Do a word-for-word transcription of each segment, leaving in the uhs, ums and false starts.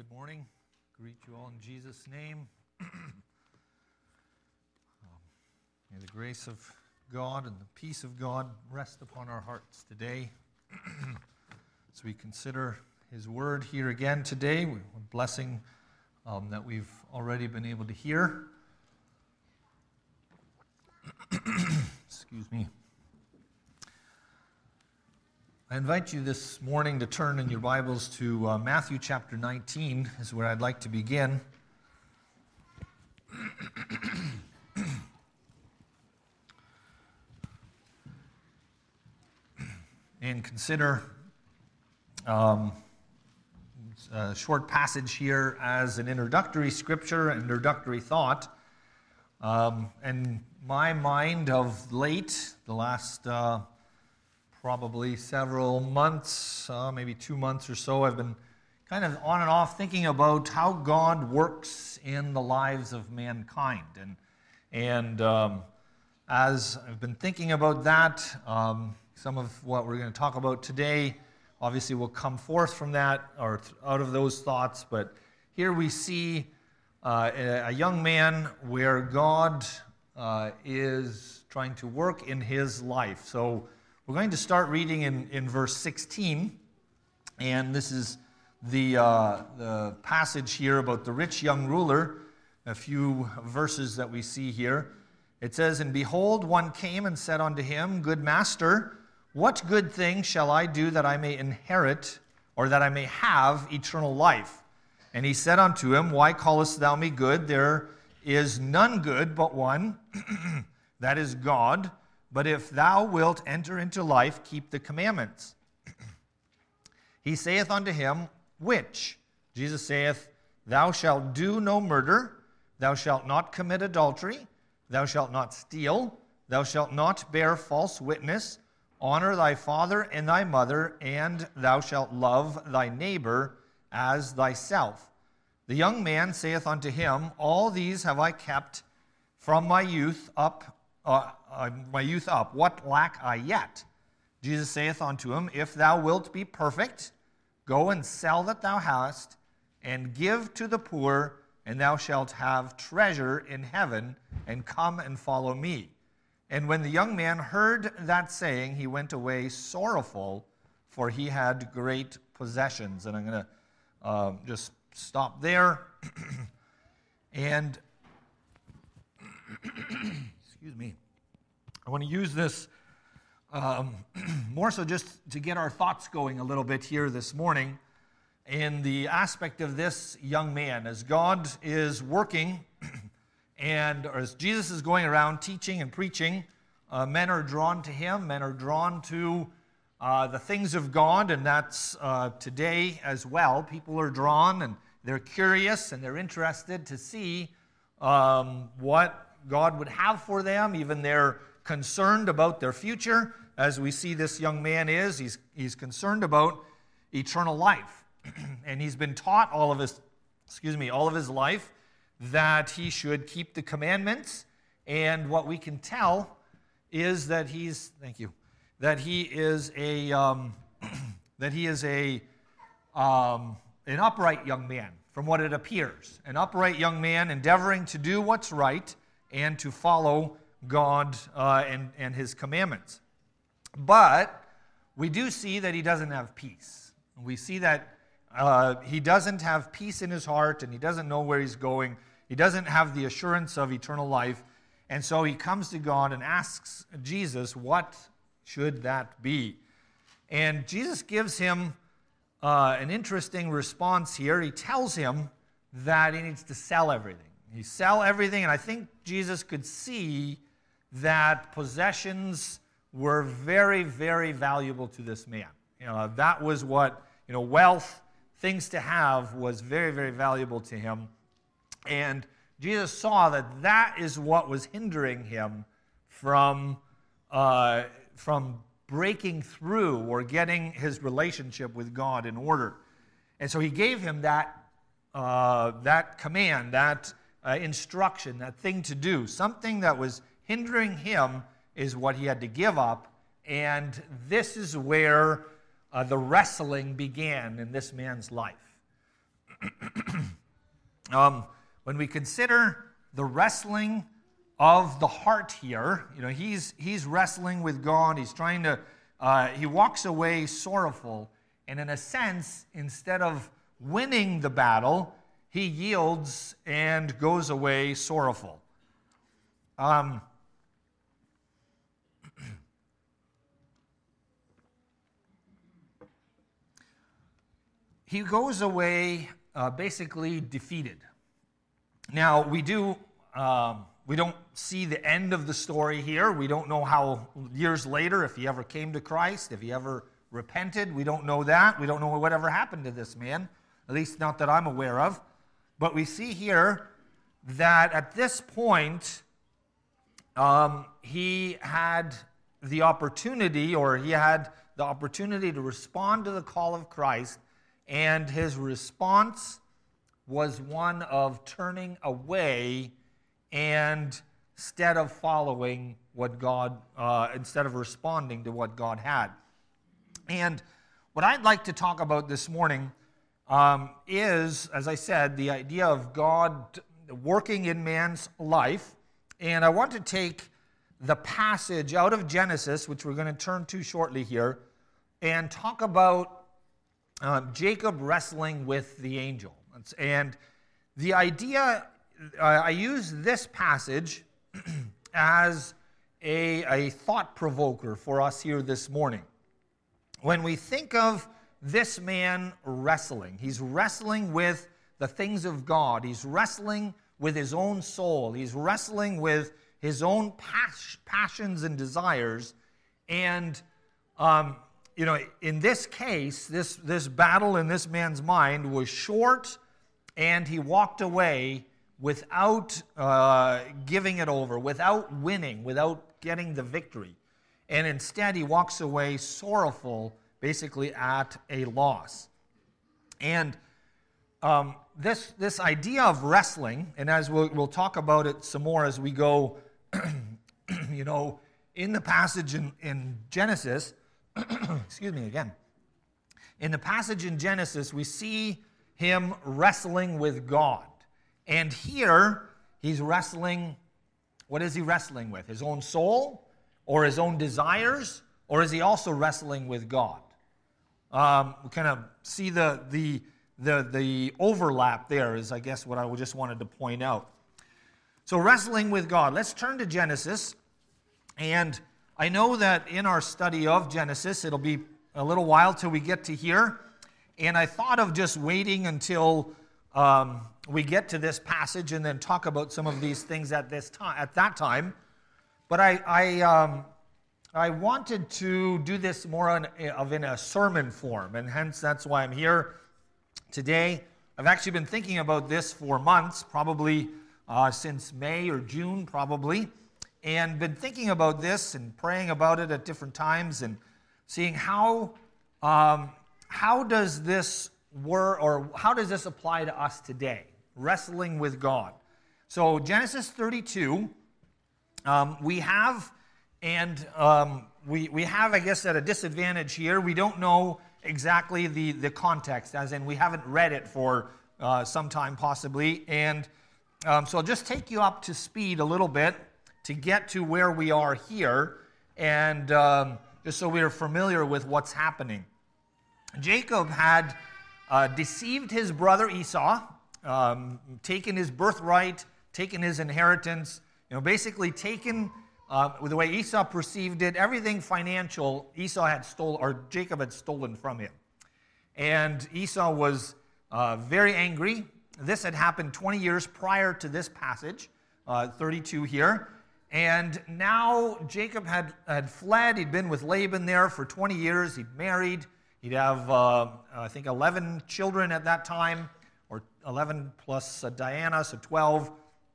Good morning. Greet you all in Jesus' name. um, may the grace of God and the peace of God rest upon our hearts today. As we consider His Word here again today, we're blessing um, that we've already been able to hear. Excuse me. I invite you this morning to turn in your Bibles to uh, Matthew chapter nineteen, is where I'd like to begin. And consider um, a short passage here as an introductory scripture, an introductory thought. Um, and my mind of late, the last uh, probably several months, uh, maybe two months or so, I've been kind of on and off thinking about how God works in the lives of mankind. And, and um, as I've been thinking about that, um, some of what we're going to talk about today obviously will come forth from that or out of those thoughts. But here we see uh, a young man where God uh, is trying to work in his life. So we're going to start reading in, in verse sixteen, and this is the, uh, the passage here about the rich young ruler, a few verses that we see here. It says, "And behold, one came and said unto him, Good master, what good thing shall I do that I may inherit, or that I may have eternal life? And he said unto him, Why callest thou me good? There is none good but one, that is God. But if thou wilt enter into life, keep the commandments. He saith unto him, Which? Jesus saith, Thou shalt do no murder, thou shalt not commit adultery, thou shalt not steal, thou shalt not bear false witness, honor thy father and thy mother, and thou shalt love thy neighbor as thyself. The young man saith unto him, All these have I kept from my youth up Uh, uh, my youth up, what lack I yet? Jesus saith unto him, If thou wilt be perfect, go and sell that thou hast, and give to the poor, and thou shalt have treasure in heaven, and come and follow me. And when the young man heard that saying, he went away sorrowful, for he had great possessions. And I'm going to uh, just stop there. and... Excuse me. I want to use this um, more so just to get our thoughts going a little bit here this morning in the aspect of this young man. As God is working and or as Jesus is going around teaching and preaching, uh, men are drawn to him, men are drawn to uh, the things of God, and that's uh, today as well. People are drawn and they're curious and they're interested to see um, what God would have for them. Even they're concerned about their future, as we see this young man is. He's, he's concerned about eternal life. And he's been taught all of his, excuse me, all of his life that he should keep the commandments. And what we can tell is that he's, thank you, that he is a, um, that he is a, um, an upright young man, from what it appears. An upright young man endeavoring to do what's right and to follow God uh, and, and His commandments. But we do see that he doesn't have peace. We see that uh, he doesn't have peace in his heart, and he doesn't know where he's going. He doesn't have the assurance of eternal life. And so he comes to God and asks Jesus, what should that be? And Jesus gives him uh, an interesting response here. He tells him that he needs to sell everything. He sell everything, and I think Jesus could see that possessions were very, very valuable to this man. You know, that was what, you know, wealth, things to have, was very, very valuable to him. And Jesus saw that that is what was hindering him from, uh, from breaking through or getting his relationship with God in order. And so he gave him that, uh, that command, that Uh, instruction, that thing to do. Something that was hindering him is what he had to give up, and this is where uh, the wrestling began in this man's life. um, when we consider the wrestling of the heart here, you know, he's he's wrestling with God. He's trying to, uh, he walks away sorrowful, and in a sense, instead of winning the battle, he yields and goes away sorrowful. Um, he goes away uh, basically defeated. Now, we do, um, we don't see the end of the story here. We don't know how, years later, if he ever came to Christ, if he ever repented. We don't know that. We don't know whatever happened to this man, at least not that I'm aware of. But we see here that at this point, um, he had the opportunity, or he had the opportunity to respond to the call of Christ, and his response was one of turning away and instead of following what God, uh, instead of responding to what God had. And what I'd like to talk about this morning um, is, as I said, the idea of God working in man's life. And I want to take the passage out of Genesis, which we're going to turn to shortly here, and talk about uh, Jacob wrestling with the angel. And the idea, uh, I use this passage as a, a thought provoker for us here this morning. When we think of this man wrestling, he's wrestling with the things of God. He's wrestling with his own soul. He's wrestling with his own pas- passions and desires. And, um, you know, in this case, this, this battle in this man's mind was short, and he walked away without uh, giving it over, without winning, without getting the victory. And instead, he walks away sorrowful, basically at a loss. And um, this, this idea of wrestling, and as we'll, we'll talk about it some more as we go, you know, in the passage in, in Genesis, excuse me again, in the passage in Genesis, we see him wrestling with God. And here, he's wrestling, what is he wrestling with? His own soul, or his own desires, or is he also wrestling with God? Um, we kind of see the, the, the, the overlap there is, I guess, what I just wanted to point out. So wrestling with God. Let's turn to Genesis. And I know that in our study of Genesis, it'll be a little while till we get to here. And I thought of just waiting until um, we get to this passage and then talk about some of these things at this time, at that time. But I, I, um, I wanted to do this more on, of in a sermon form, and hence that's why I'm here today. I've actually been thinking about this for months, probably uh, since May or June, probably, and been thinking about this and praying about it at different times and seeing how. Um, How does this work, or how does this apply to us today? Wrestling with God. So Genesis thirty-two, um, we have, and um, we we have, I guess, at a disadvantage here. We don't know exactly the the context, as in we haven't read it for uh, some time possibly, and um, so I'll just take you up to speed a little bit to get to where we are here, and um, just so we are familiar with what's happening. Jacob had uh, deceived his brother Esau, um, taken his birthright, taken his inheritance, you know, basically taken, uh, with the way Esau perceived it, everything financial Esau had stolen, or Jacob had stolen from him. And Esau was uh, very angry. This had happened twenty years prior to this passage, uh, thirty-two here. And now Jacob had, had fled. He'd been with Laban there for twenty years. He'd married. He'd have, uh, I think, eleven children at that time, or eleven plus uh, Diana, so twelve.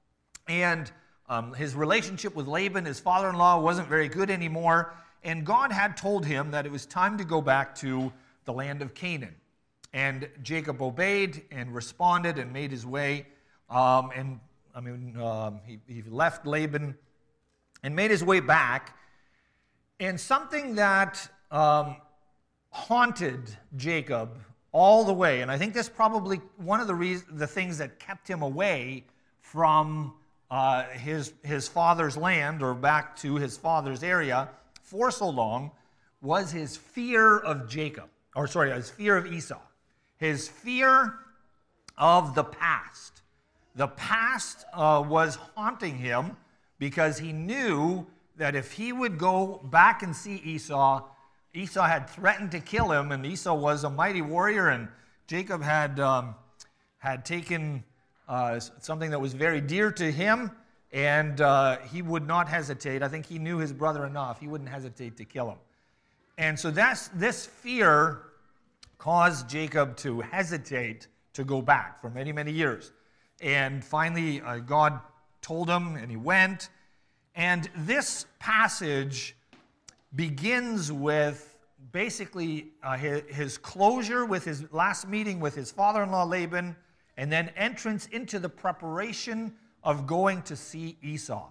And um, his relationship with Laban, his father-in-law, wasn't very good anymore. And God had told him that it was time to go back to the land of Canaan. And Jacob obeyed and responded and made his way. Um, and, I mean, um, he, he left Laban and made his way back. And something that Um, haunted Jacob all the way. And I think that's probably one of the reasons, the things that kept him away from uh, his, his father's land, or back to his father's area for so long, was his fear of Jacob, or sorry, his fear of Esau. His fear of the past. The past uh, was haunting him because he knew that if he would go back and see Esau, Esau had threatened to kill him, and Esau was a mighty warrior, and Jacob had, um, had taken uh, something that was very dear to him, and uh, he would not hesitate. I think he knew his brother enough. He wouldn't hesitate to kill him. And so that's, this fear caused Jacob to hesitate to go back for many, many years. And finally, uh, God told him, and he went. And this passage begins with basically uh, his, his closure with his last meeting with his father-in-law Laban, and then entrance into the preparation of going to see Esau.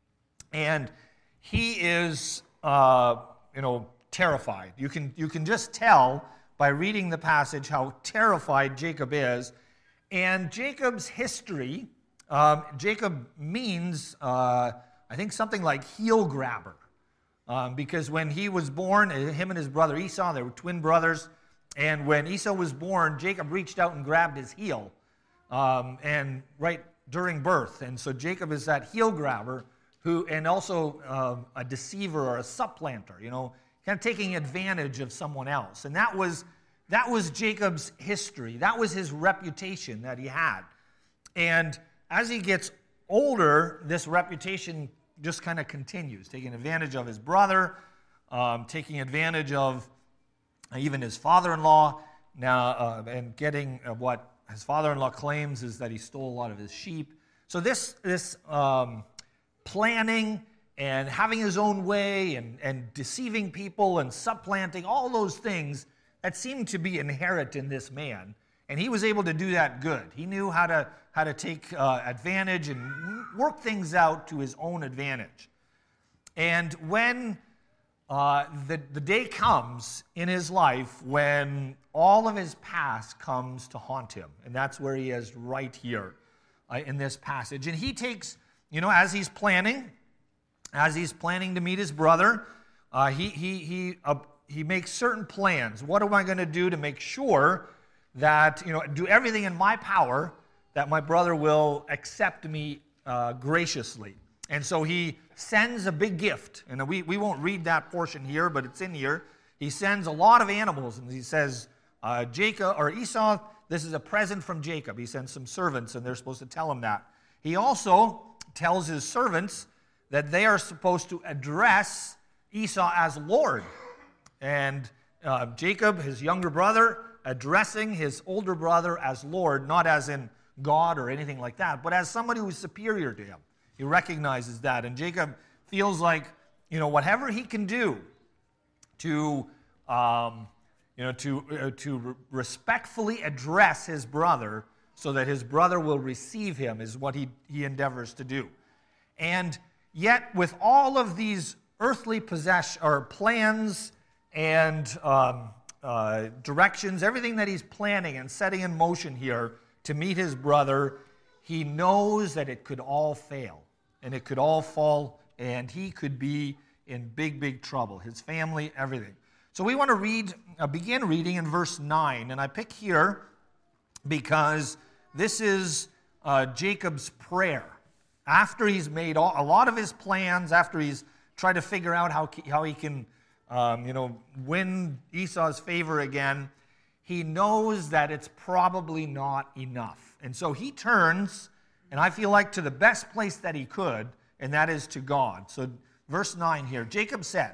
And he is, uh, you know, terrified. You can, you can just tell by reading the passage how terrified Jacob is. And Jacob's history, um, Jacob means, uh, I think, something like heel grabber. Um, because when he was born, him and his brother Esau, they were twin brothers, and when Esau was born, Jacob reached out and grabbed his heel, um, and right during birth. And so Jacob is that heel grabber, who, and also um, a deceiver or a supplanter, you know, kind of taking advantage of someone else. And that was that was Jacob's history. That was his reputation that he had. And as he gets older, this reputation just kind of continues, taking advantage of his brother, um, taking advantage of even his father-in-law, now, uh, and getting uh, what his father-in-law claims is that he stole a lot of his sheep. So this, this um, planning and having his own way and, and deceiving people and supplanting, all those things that seemed to be inherent in this man. And he was able to do that good. He knew how to, how to take uh, advantage and work things out to his own advantage. And when uh, the, the day comes in his life when all of his past comes to haunt him, and that's where he is right here uh, in this passage. And he takes, you know, as he's planning, as he's planning to meet his brother, uh, he, he, he, uh, he makes certain plans. What am I going to do to make sure that, you know, do everything in my power that my brother will accept me uh, graciously? And so he sends a big gift. And we, we won't read that portion here, but it's in here. He sends a lot of animals, and he says, uh, Jacob, or Esau, this is a present from Jacob. He sends some servants, and they're supposed to tell him that. He also tells his servants that they are supposed to address Esau as Lord. And uh, Jacob, his younger brother, addressing his older brother as Lord, not as in God or anything like that, but as somebody who's superior to him. He recognizes that, and Jacob feels like, you know, whatever he can do to, um, you know, to uh, to respectfully address his brother, so that his brother will receive him, is what he he endeavors to do. And yet, with all of these earthly possession or plans and um, uh, directions, everything that he's planning and setting in motion here to meet his brother, he knows that it could all fail. And it could all fall, and he could be in big, big trouble. His family, everything. So we want to read, uh, begin reading in verse nine. And I pick here because this is uh, Jacob's prayer. After he's made all, a lot of his plans, after he's tried to figure out how, how he can um, you know, win Esau's favor again, he knows that it's probably not enough. And so he turns, and I feel like, to the best place that he could, and that is to God. So verse nine here, Jacob said,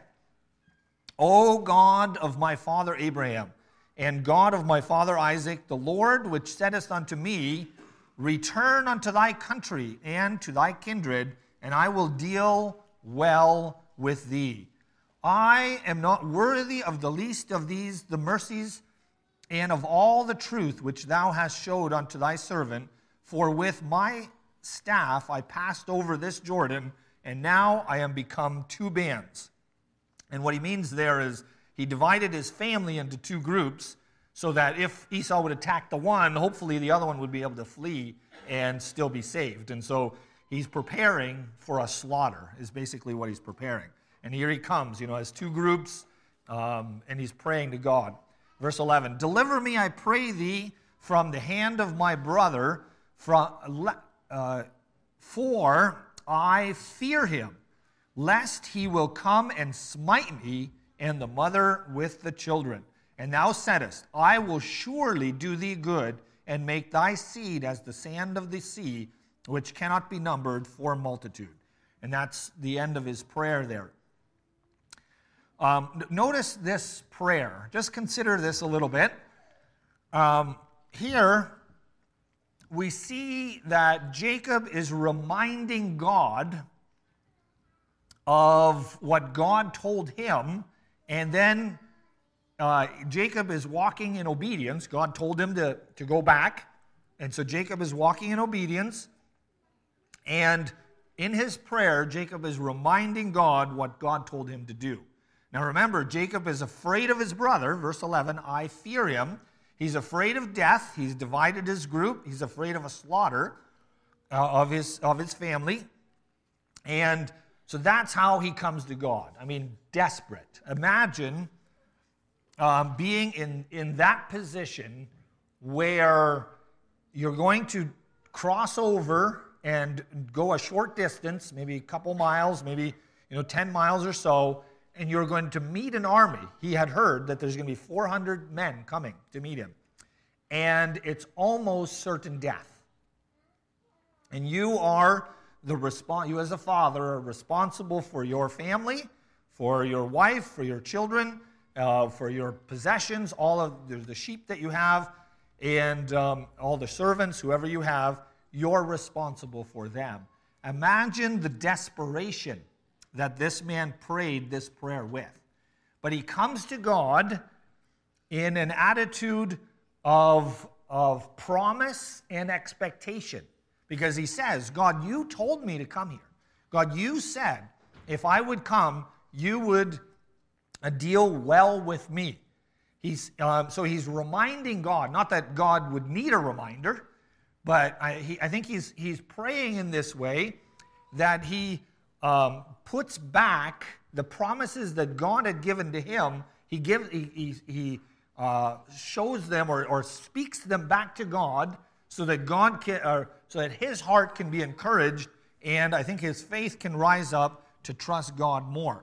O God of my father Abraham, and God of my father Isaac, the Lord which saidst unto me, return unto thy country and to thy kindred, and I will deal well with thee. I am not worthy of the least of these, the mercies, and of all the truth which thou hast showed unto thy servant, for with my staff I passed over this Jordan, and now I am become two bands. And what he means there is he divided his family into two groups. so that if Esau would attack the one, hopefully the other one would be able to flee and still be saved. And so he's preparing for a slaughter, is basically what he's preparing. And here he comes, you know, as two groups, um, and he's praying to God. Verse eleven, deliver me, I pray thee, from the hand of my brother, from, uh, for I fear him, lest he will come and smite me and the mother with the children. And thou saidest, I will surely do thee good, and make thy seed as the sand of the sea, which cannot be numbered for multitude. And that's the end of his prayer there. Um, notice this prayer. Just consider this a little bit. Um, here, we see that Jacob is reminding God of what God told him, and then uh, Jacob is walking in obedience. God told him to, to go back, and so Jacob is walking in obedience, and in his prayer, Jacob is reminding God what God told him to do. Now remember, Jacob is afraid of his brother, verse eleven, I fear him. He's afraid of death. He's divided his group. He's afraid of a slaughter uh, of his of his family. And so that's how he comes to God. I mean, desperate. Imagine um, being in, in that position where you're going to cross over and go a short distance, maybe a couple miles, maybe you know ten miles or so, and you're going to meet an army. He had heard that there's going to be four hundred men coming to meet him. And it's almost certain death. And you are the respon- you as a father are responsible for your family, for your wife, for your children, uh, for your possessions, all of the sheep that you have, and um, all the servants, whoever you have, you're responsible for them. Imagine the desperation that this man prayed this prayer with. But he comes to God in an attitude of, of promise and expectation. Because he says, God, you told me to come here. God, you said if I would come, you would uh, deal well with me. He's, uh, so he's reminding God, not that God would need a reminder, but I, he, I think he's, he's praying in this way that he um, puts back the promises that God had given to him. He, gives, he, he, he uh, shows them or, or speaks them back to God so that God can, or so that his heart can be encouraged, and I think his faith can rise up to trust God more.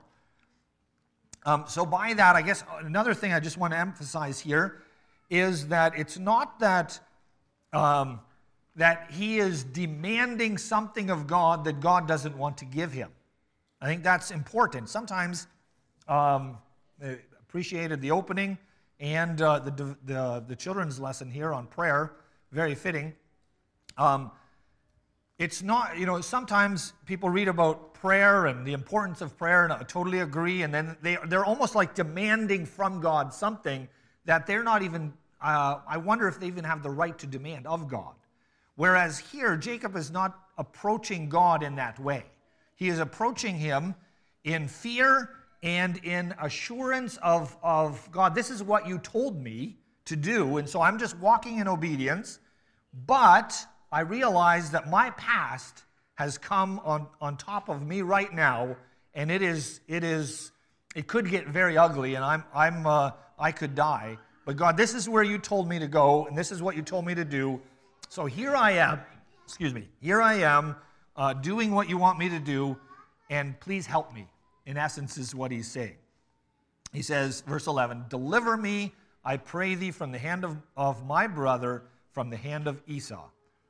Um, so by that, I guess another thing I just want to emphasize here is that it's not that um, that he is demanding something of God that God doesn't want to give him. I think that's important. Sometimes um, I appreciated the opening and uh, the, the the children's lesson here on prayer. Very fitting. Um, it's not, you know, sometimes people read about prayer and the importance of prayer, and I totally agree, and then they, they're almost like demanding from God something that they're not even, uh, I wonder if they even have the right to demand of God. Whereas here, Jacob is not approaching God in that way. He is approaching him in fear and in assurance of, of God, this is what you told me to do, and so I'm just walking in obedience. But I realize that my past has come on, on top of me right now, and it is it is it could get very ugly, and I'm I'm uh, I could die. But God, this is where you told me to go, and this is what you told me to do. So here I am. Excuse me. Here I am uh, doing what you want me to do, and please help me. In essence, is what he's saying. He says, verse eleven, "Deliver me, I pray thee, from the hand of, of my brother, from the hand of Esau."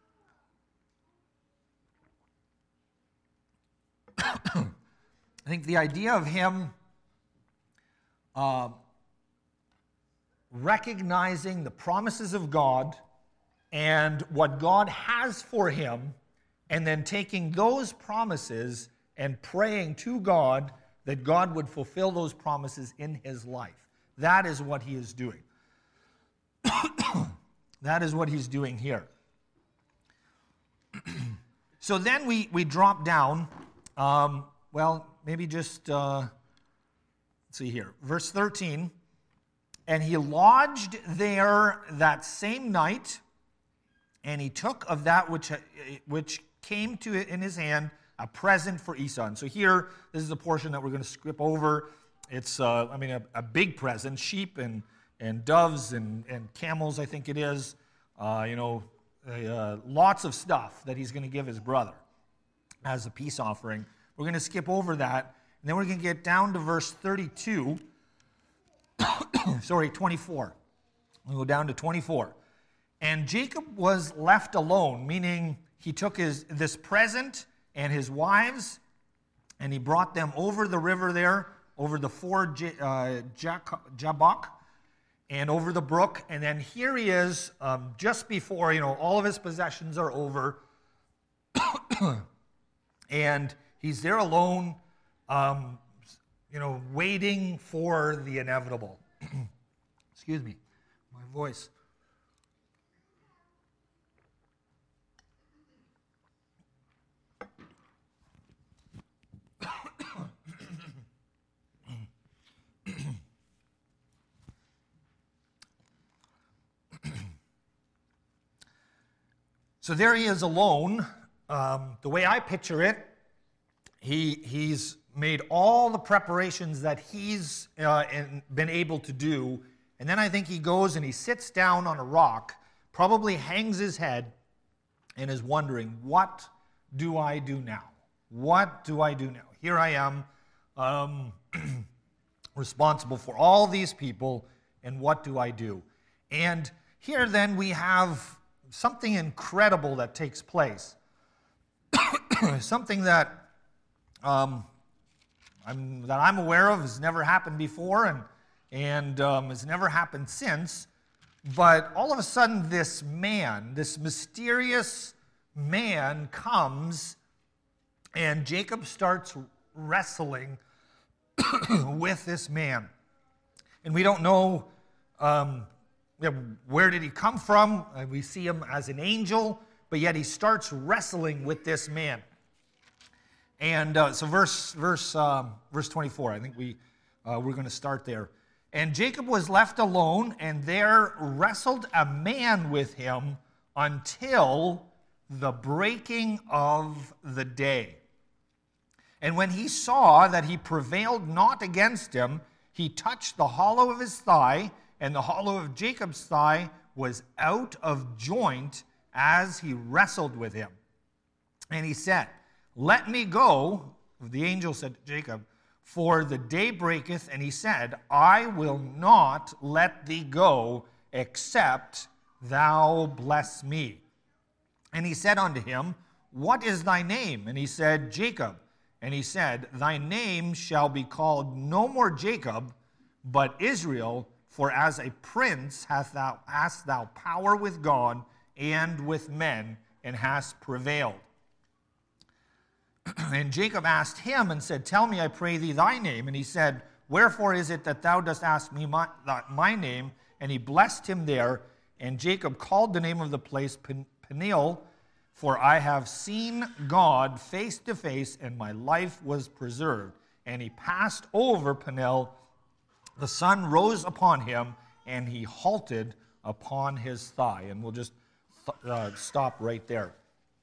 I think the idea of him uh, recognizing the promises of God and what God has for him, and then taking those promises and praying to God that God would fulfill those promises in his life. That is what he is doing. That is what he's doing here. So then we, we drop down, um, well, maybe just, uh, let's see here, verse thirteen. And he lodged there that same night, and he took of that which, which came to it in his hand, a present for Esau. And so here, this is a portion that we're going to skip over. It's, uh, I mean, a, a big present, sheep and, and doves and, and camels, I think it is. Uh, you know, uh, lots of stuff that he's going to give his brother as a peace offering. We're going to skip over that, and then we're going to get down to verse thirty-two. Sorry, twenty-four. We'll go down to twenty-four. And Jacob was left alone, meaning he took his this present and his wives, and he brought them over the river there, over the ford uh, Jabbok, and over the brook. And then here he is, um, just before, you know, all of his possessions are over, and he's there alone, um, you know, waiting for the inevitable. Excuse me, my voice. So there he is alone. Um, the way I picture it, he he's made all the preparations that he's uh, in, been able to do, and then I think he goes and he sits down on a rock, probably hangs his head, and is wondering, what do I do now? What do I do now? Here I am, um, responsible for all these people, and what do I do? And here then we have something incredible that takes place. Something that um, I'm, that I'm aware of has never happened before and, and um, has never happened since. But all of a sudden, this man, this mysterious man comes, and Jacob starts wrestling with this man. And we don't know um, where did he come from. We see him as an angel, but yet he starts wrestling with this man. And uh, so verse verse um, verse twenty-four, I think we uh, we're going to start there. And Jacob was left alone, and there wrestled a man with him until the breaking of the day. And when he saw that he prevailed not against him, he touched the hollow of his thigh, and the hollow of Jacob's thigh was out of joint as he wrestled with him. And he said, "Let me go," the angel said to Jacob, "for the day breaketh." And he said, "I will not let thee go, except thou bless me." And he said unto him, "What is thy name?" And he said, "Jacob." And he said, "Thy name shall be called no more Jacob, but Israel, for as a prince hast thou, hast thou power with God and with men, and hast prevailed." And Jacob asked him and said, "Tell me, I pray thee, thy name." And he said, "Wherefore is it that thou dost ask me my, my name?" And he blessed him there. And Jacob called the name of the place Peniel, for I have seen God face to face, and my life was preserved. And he passed over Peniel. The sun rose upon him, and he halted upon his thigh. And we'll just uh, stop right there.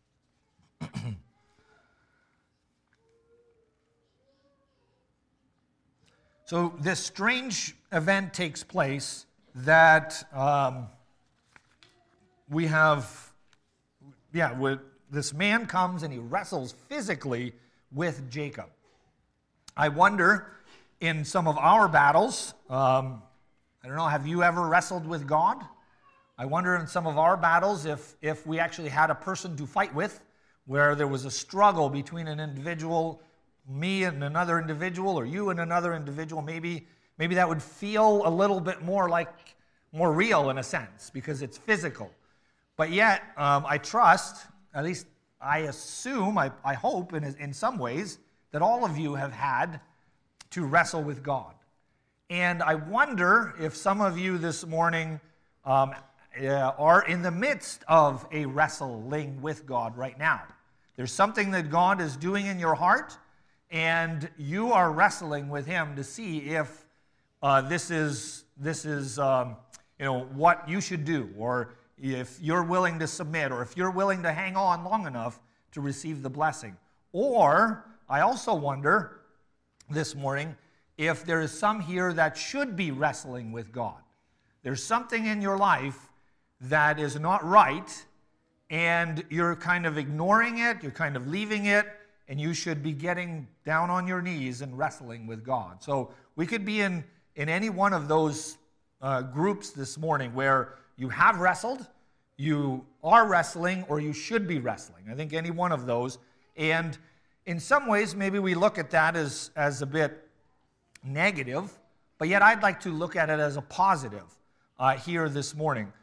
So this strange event takes place that um, we have, yeah, with, this man comes and he wrestles physically with Jacob. I wonder, in some of our battles, um, I don't know, have you ever wrestled with God? I wonder in some of our battles if, if we actually had a person to fight with, where there was a struggle between an individual, me and another individual, or you and another individual. Maybe maybe that would feel a little bit more like, more real in a sense, because it's physical. But yet, um, I trust, at least I assume, I, I hope in, in some ways, that all of you have had to wrestle with God. And I wonder if some of you this morning um, uh, are in the midst of a wrestling with God right now. There's something that God is doing in your heart, and you are wrestling with him to see if uh, this is, this is um, you know, what you should do, or if you're willing to submit, or if you're willing to hang on long enough to receive the blessing. Or, I also wonder this morning if there is some here that should be wrestling with God. There's something in your life that is not right, and you're kind of ignoring it, you're kind of leaving it, and you should be getting down on your knees and wrestling with God. So we could be in, in any one of those uh, groups this morning where you have wrestled, you are wrestling, or you should be wrestling. I think any one of those. And in some ways, maybe we look at that as, as a bit negative, but yet I'd like to look at it as a positive uh, here this morning.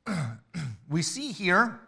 We see here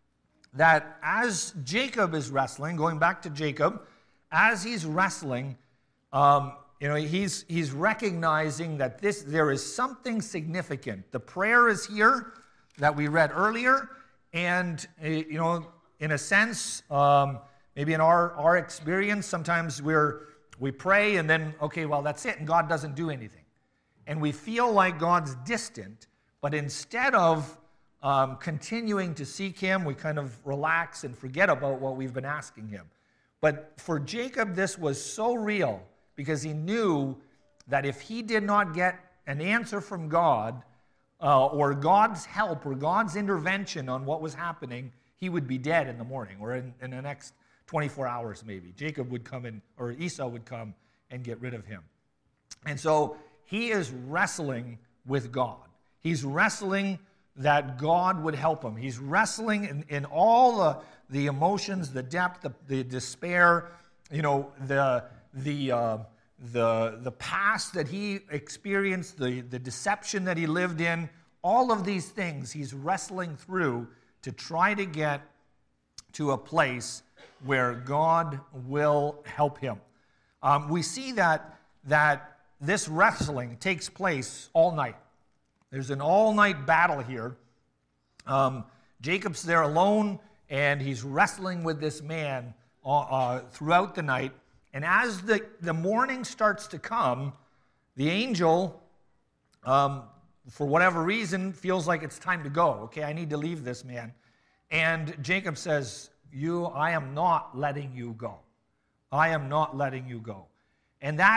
that as Jacob is wrestling, going back to Jacob, as he's wrestling, um, you know, he's he's recognizing that this there is something significant. The prayer is here that we read earlier, and uh, you know, in a sense, um, maybe in our our experience, sometimes we're we pray and then okay, well that's it, and God doesn't do anything, and we feel like God's distant. But instead of Um, continuing to seek him, we kind of relax and forget about what we've been asking him. But for Jacob, this was so real because he knew that if he did not get an answer from God uh, or God's help or God's intervention on what was happening, he would be dead in the morning or in, in the next twenty-four hours maybe. Jacob would come in, or Esau would come and get rid of him. And so he is wrestling with God. He's wrestling that God would help him. He's wrestling in, in all the, the emotions, the depth, the, the despair, you know, the the uh, the the past that he experienced, the, the deception that he lived in, all of these things he's wrestling through to try to get to a place where God will help him. Um, we see that that this wrestling takes place all night. There's an all-night battle here. Um, Jacob's there alone, and he's wrestling with this man uh, uh, throughout the night. And as the, the morning starts to come, the angel, um, for whatever reason, feels like it's time to go. Okay, I need to leave this man. And Jacob says, "You, I am not letting you go. I am not letting you go." And that,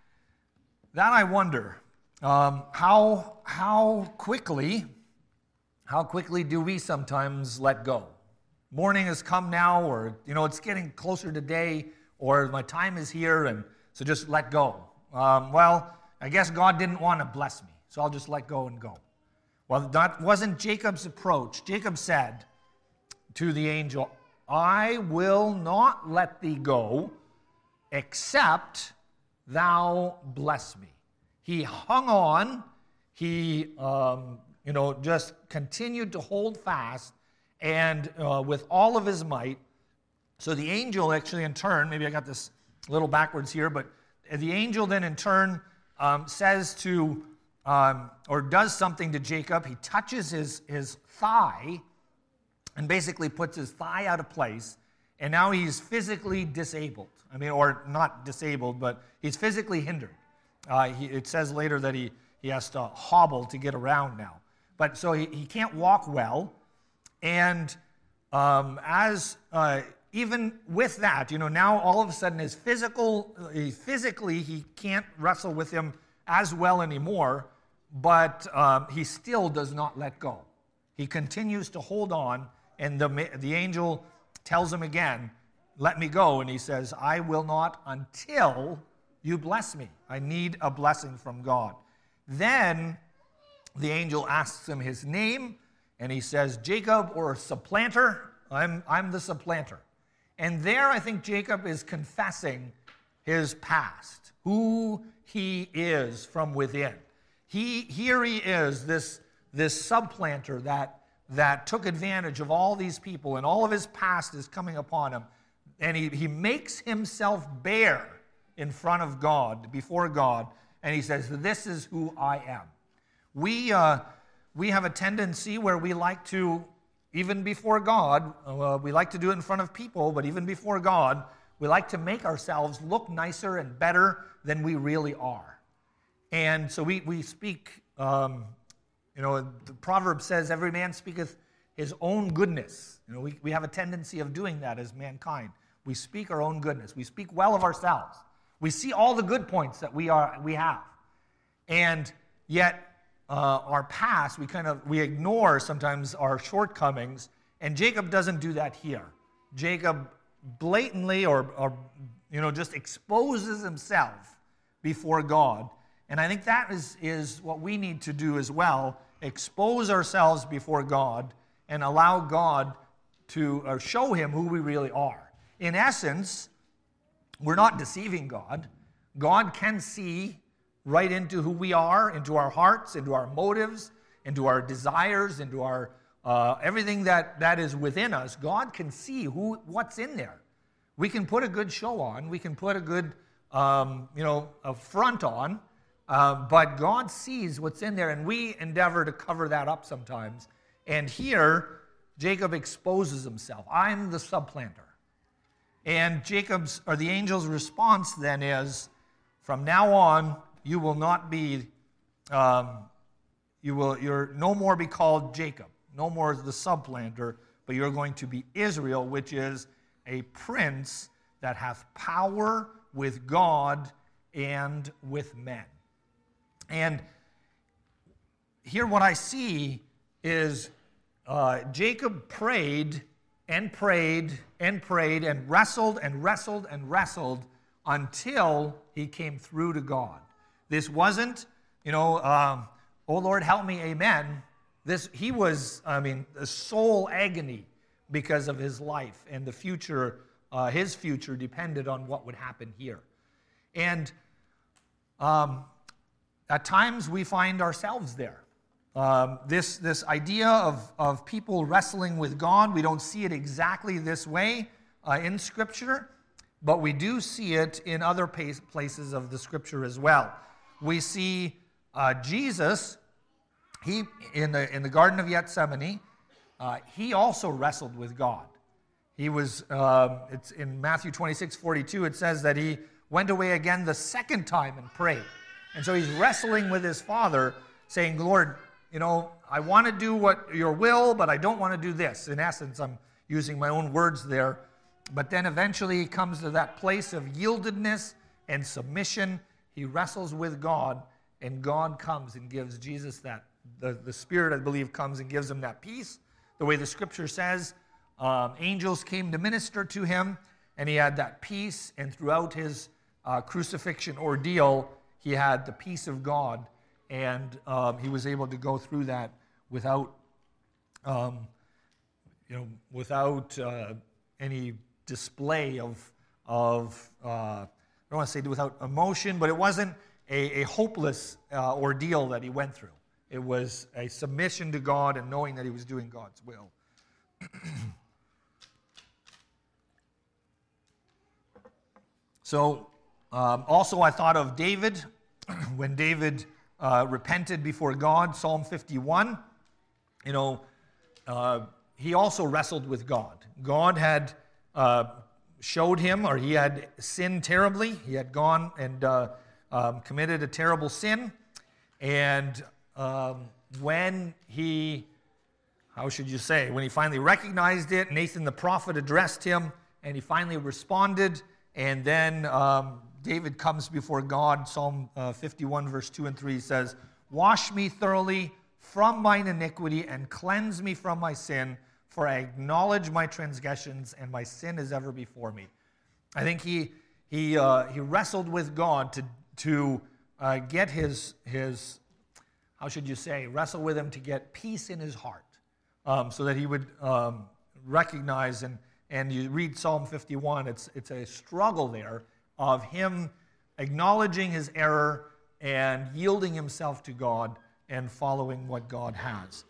that I wonder, Um, how how quickly, how quickly do we sometimes let go? Morning has come now, or you know, it's getting closer to day, or my time is here, and so just let go. Um, well, I guess God didn't want to bless me, so I'll just let go and go. Well, that wasn't Jacob's approach. Jacob said to the angel, "I will not let thee go, except thou bless me." He hung on, he, um, you know, just continued to hold fast, and uh, with all of his might. So the angel actually in turn, maybe I got this a little backwards here, but the angel then in turn um, says to, um, or does something to Jacob. He touches his, his thigh and basically puts his thigh out of place, and now he's physically disabled. I mean, or not disabled, but he's physically hindered. Uh, he, it says later that he, he has to hobble to get around now. But so he, he can't walk well. And um, as uh, even with that, you know, now all of a sudden his physical, he, physically he can't wrestle with him as well anymore, but um, he still does not let go. He continues to hold on, and the, the angel tells him again, "Let me go." And he says, "I will not until you bless me." I need a blessing from God. Then the angel asks him his name, and he says, "Jacob," or supplanter. I'm, I'm the supplanter. And there I think Jacob is confessing his past, who he is from within. He, here he is, this, this supplanter that, that took advantage of all these people, and all of his past is coming upon him. And he, he makes himself bare in front of God, before God, and he says, "This is who I am." We uh, we have a tendency where we like to, even before God, uh, we like to do it in front of people, but even before God, we like to make ourselves look nicer and better than we really are. And so we, we speak, um, you know, the proverb says, every man speaketh his own goodness. You know, we, we have a tendency of doing that as mankind. We speak our own goodness. We speak well of ourselves. We see all the good points that we are we have. And yet, uh, our past, we kind of, we ignore sometimes our shortcomings. And Jacob doesn't do that here. Jacob blatantly or, or you know, just exposes himself before God. And I think that is, is what we need to do as well, expose ourselves before God and allow God to or show him who we really are. In essence, we're not deceiving God. God can see right into who we are, into our hearts, into our motives, into our desires, into our uh, everything that, that is within us. God can see who what's in there. We can put a good show on. We can put a good, um, you know, a front on. Uh, but God sees what's in there, and we endeavor to cover that up sometimes. And here, Jacob exposes himself. I'm the supplanter. And Jacob's, or the angel's response then is, from now on, you will not be, um, you will, you're no more be called Jacob, no more the supplanter, but you're going to be Israel, which is a prince that hath power with God and with men. And here what I see is uh, Jacob prayed and prayed and prayed and wrestled and wrestled and wrestled until he came through to God. This wasn't, you know, um, oh Lord, help me, amen. This, he was, I mean, a soul agony because of his life and the future, uh, his future depended on what would happen here. And um, at times we find ourselves there. Um, this, this idea of, of people wrestling with God, we don't see it exactly this way uh, in Scripture, but we do see it in other places of the Scripture as well. We see uh, Jesus, he in the, in the Garden of Gethsemane, uh, he also wrestled with God. He was, um, it's in Matthew twenty-six forty-two, it says that he went away again the second time and prayed. And so he's wrestling with his Father, saying, Lord, you know, I want to do what your will, but I don't want to do this. In essence, I'm using my own words there. But then eventually he comes to that place of yieldedness and submission. He wrestles with God, and God comes and gives Jesus that. The, the Spirit, I believe, comes and gives him that peace. The way the Scripture says, um, angels came to minister to him, and he had that peace. And throughout his uh, crucifixion ordeal, he had the peace of God. And um, he was able to go through that without, um, you know, without uh, any display of, of uh, I don't want to say without emotion, but it wasn't a, a hopeless uh, ordeal that he went through. It was a submission to God and knowing that he was doing God's will. So, um, also I thought of David, when David Uh, repented before God, Psalm fifty-one. You know, uh, he also wrestled with God. God had uh, showed him, or he had sinned terribly. He had gone and uh, um, committed a terrible sin. And um, when he, how should you say, when he finally recognized it, Nathan the prophet addressed him, and he finally responded. And then um, David comes before God. Psalm uh, fifty-one, verse two and three says, wash me thoroughly from mine iniquity and cleanse me from my sin, for I acknowledge my transgressions and my sin is ever before me. I think he he uh, he wrestled with God to to uh, get his his how should you say wrestle with him to get peace in his heart, um, so that he would um, recognize and and you read Psalm fifty-one. It's it's a struggle there of him acknowledging his error and yielding himself to God and following what God has.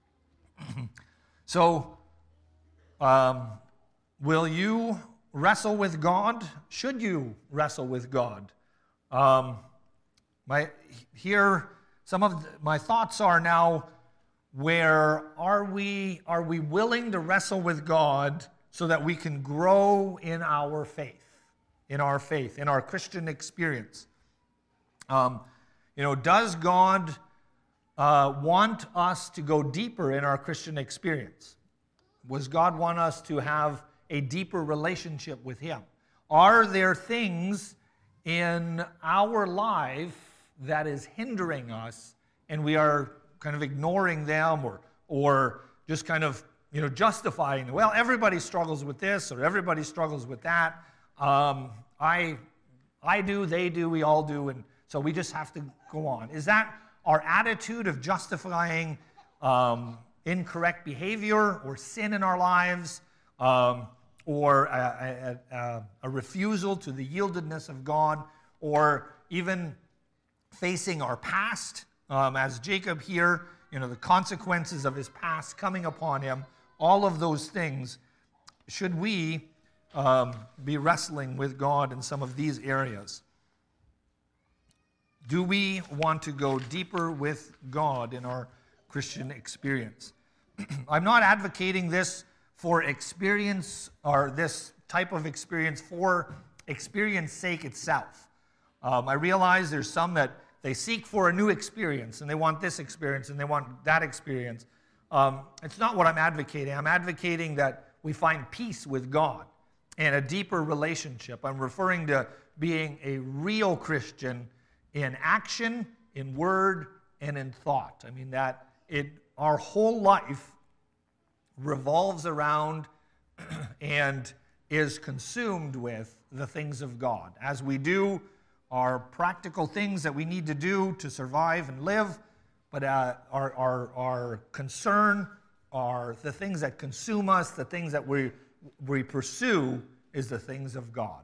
So, um, will you wrestle with God? Should you wrestle with God? Um, my here, some of the, my thoughts are now: where are we? Are we willing to wrestle with God so that we can grow in our faith? In our faith, in our Christian experience. Um, You know, does God uh, want us to go deeper in our Christian experience? Does God want us to have a deeper relationship with Him? Are there things in our life that is hindering us, and we are kind of ignoring them, or or just kind of, you know, justifying, well, everybody struggles with this, or everybody struggles with that. Um, I, I do, they do, we all do, and so we just have to go on. Is that our attitude of justifying um, incorrect behavior or sin in our lives, um, or a, a, a, a refusal to the yieldedness of God, or even facing our past, um, as Jacob here, you know, the consequences of his past coming upon him, all of those things? Should we um, be wrestling with God in some of these areas? Do we want to go deeper with God in our Christian experience? I'm not advocating this for experience, or this type of experience for experience sake itself. Um, I realize there's some that they seek for a new experience, and they want this experience, and they want that experience. Um, it's not what I'm advocating. I'm advocating that we find peace with God and a deeper relationship. I'm referring to being a real Christian in action, in word, and in thought. I mean, that it our whole life revolves around and is consumed with the things of God. As we do our practical things that we need to do to survive and live, but uh, our, our, our concern, are the things that consume us, the things that we, we pursue, is the things of God.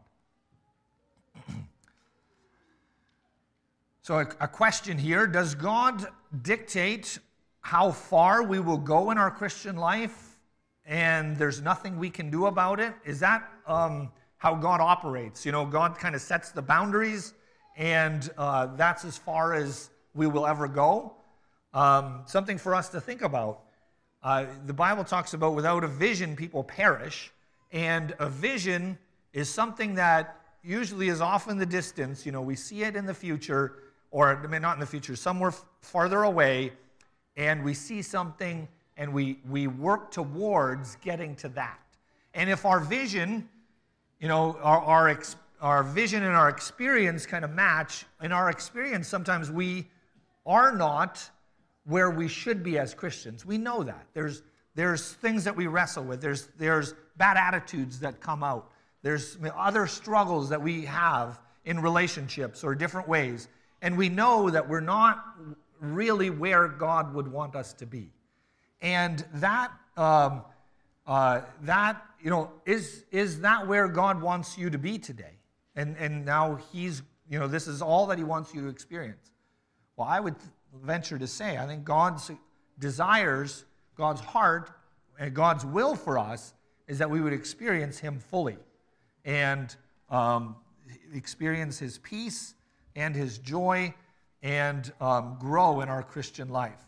So a, a question here: does God dictate how far we will go in our Christian life, and there's nothing we can do about it? Is that um, how God operates? You know, God kind of sets the boundaries, and uh, that's as far as we will ever go? Um, something for us to think about. Uh, the Bible talks about without a vision, people perish, and a vision is something that usually is off in the distance. You know, we see it in the future, or I mean, not in the future, somewhere f- farther away, and we see something, and we, we work towards getting to that. And if our vision, you know, our, our, ex, our vision and our experience kind of match, in our experience, sometimes we are not where we should be as Christians. We know that. There's, there's things that we wrestle with. There's, there's bad attitudes that come out. There's other struggles that we have in relationships or different ways. And we know that we're not really where God would want us to be. And that, um, uh, that you know, is, is that where God wants you to be today? And, and now He's, you know, this is all that He wants you to experience. Well, I would venture to say, I think God's desires, God's heart, and God's will for us is that we would experience Him fully and um, experience His peace and His joy and um, grow in our Christian life.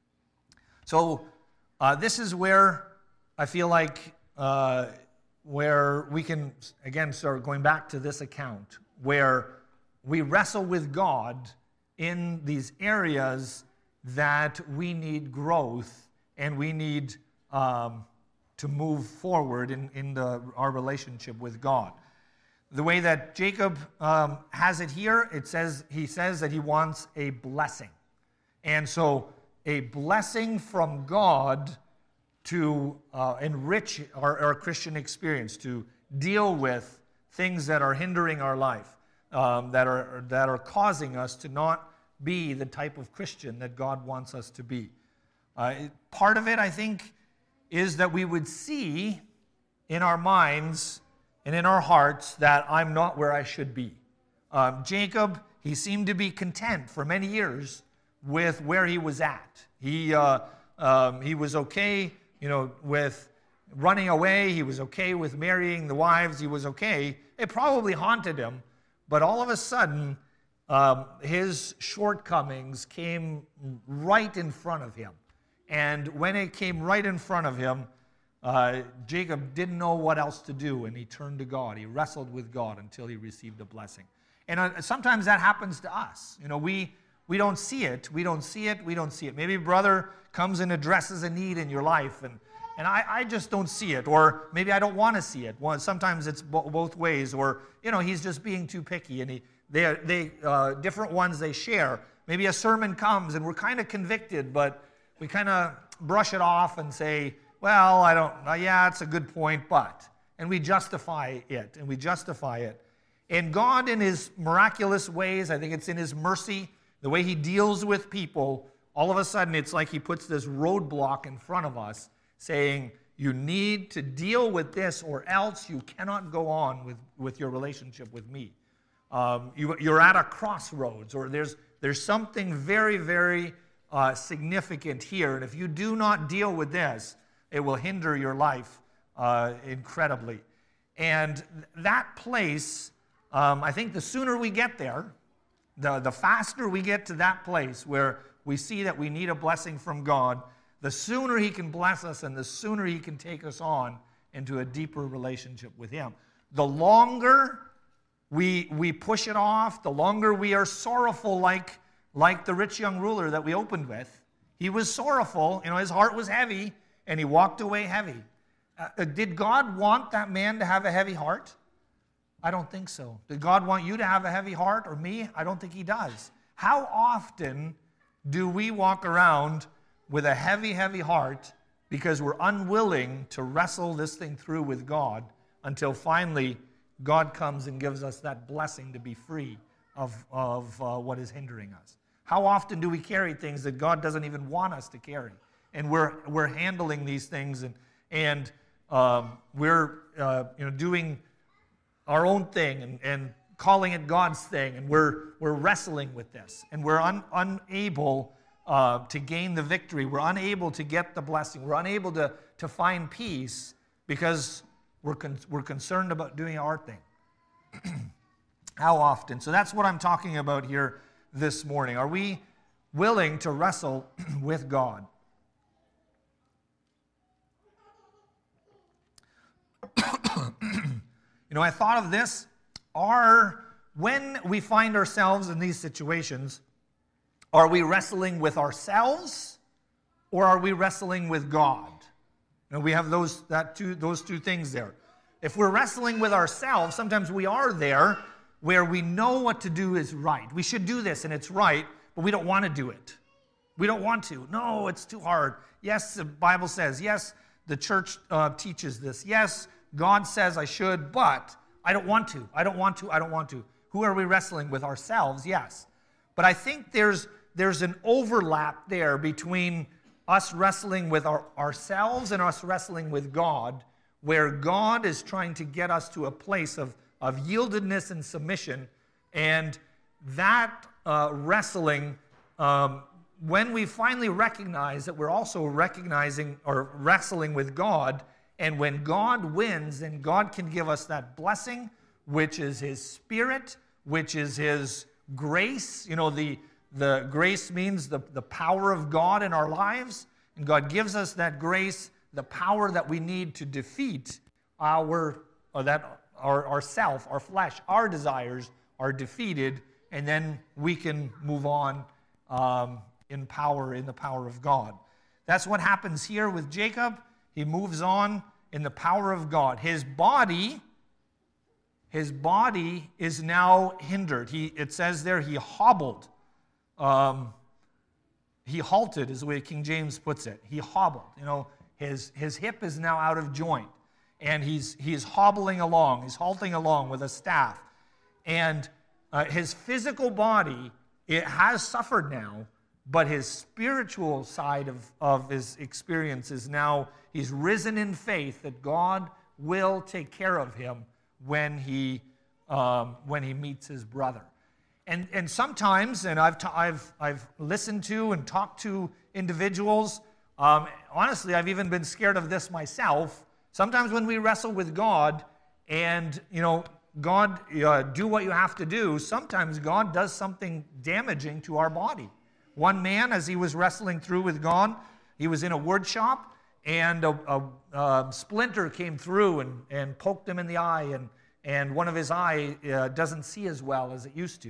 So uh, this is where I feel like uh, where we can, again, start going back to this account, where we wrestle with God in these areas that we need growth and we need um, to move forward in, in the, our relationship with God. The way that Jacob um, has it here, it says he says that he wants a blessing. And so a blessing from God to uh, enrich our, our Christian experience, to deal with things that are hindering our life, um, that are that are causing us to not be the type of Christian that God wants us to be. Uh, part of it, I think, is that we would see in our minds and in our hearts that I'm not where I should be. Um, Jacob, he seemed to be content for many years with where he was at. He uh, um, he was okay, you know, with running away. He was okay with marrying the wives. He was okay. It probably haunted him, but all of a sudden, um, his shortcomings came right in front of him. And when it came right in front of him, uh, Jacob didn't know what else to do, and he turned to God. He wrestled with God until he received a blessing. And uh, sometimes that happens to us. You know, we we don't see it. We don't see it. We don't see it. Maybe a brother comes and addresses a need in your life, and, and I, I just don't see it. Or maybe I don't want to see it. Well, sometimes it's bo- both ways. Or, you know, he's just being too picky. And he, they, are, they uh, different ones they share. Maybe a sermon comes, and we're kind of convicted, but we kind of brush it off and say, well, I don't, uh, yeah, it's a good point, but. And we justify it, and we justify it. And God, in his miraculous ways, I think it's in his mercy, the way he deals with people, all of a sudden it's like he puts this roadblock in front of us saying, you need to deal with this or else you cannot go on with, with your relationship with me. Um, you, you're at a crossroads, or there's, there's something very, very uh, significant here. And if you do not deal with this, it will hinder your life uh, incredibly. And that place, um, I think the sooner we get there, The, the faster we get to that place where we see that we need a blessing from God, the sooner he can bless us and the sooner he can take us on into a deeper relationship with him. The longer we, we push it off, the longer we are sorrowful, like, like the rich young ruler that we opened with. He was sorrowful, you know, his heart was heavy, and he walked away heavy. Uh, did God want that man to have a heavy heart? I don't think so. Did God want you to have a heavy heart, or me? I don't think he does. How often do we walk around with a heavy, heavy heart because we're unwilling to wrestle this thing through with God until finally God comes and gives us that blessing to be free of, of uh, what is hindering us? How often do we carry things that God doesn't even want us to carry? And we're, we're handling these things, and, and um, we're uh, you know, doing our own thing and, and calling it God's thing, and we're we're wrestling with this, and we're un, unable uh, to gain the victory. We're unable to get the blessing. We're unable to, to find peace because we're con, we're concerned about doing our thing. How often? So that's what I'm talking about here this morning. Are we willing to wrestle with God? You know, I thought of this. Are, when we find ourselves in these situations, are we wrestling with ourselves or are we wrestling with God? You know, we have those, that two, those two things there. If we're wrestling with ourselves, sometimes we are there where we know what to do is right. We should do this and it's right, but we don't want to do it. We don't want to. No, it's too hard. Yes, the Bible says. Yes, the church uh, teaches this. Yes, God says I should, but I don't want to. I don't want to. I don't want to. Who are we wrestling with? Ourselves, yes. But I think there's there's an overlap there between us wrestling with our, ourselves and us wrestling with God, where God is trying to get us to a place of, of yieldedness and submission. And that uh, wrestling, um, when we finally recognize that we're also recognizing or wrestling with God, and when God wins, then God can give us that blessing, which is his Spirit, which is his grace. You know, the, the grace means the, the power of God in our lives. And God gives us that grace, the power that we need to defeat our, or that our, our self, our flesh, our desires are defeated, and then we can move on um, in power, in the power of God. That's what happens here with Jacob. He moves on in the power of God. His body, his body is now hindered. He, it says there he hobbled. Um, he halted is the way King James puts it. He hobbled. You know, his, his hip is now out of joint. And he's, he's hobbling along. He's halting along with a staff. And uh, his physical body, it has suffered now, but his spiritual side of, of his experience is now, he's risen in faith that God will take care of him when he, um, when he meets his brother. And, and sometimes, and I've, t- I've, I've listened to and talked to individuals, um, honestly, I've even been scared of this myself. Sometimes when we wrestle with God and, you know, God, uh, do what you have to do, sometimes God does something damaging to our body. One man, as he was wrestling through with God, he was in a wood shop, and a, a, a splinter came through and, and poked him in the eye, and, and one of his eye uh, doesn't see as well as it used to.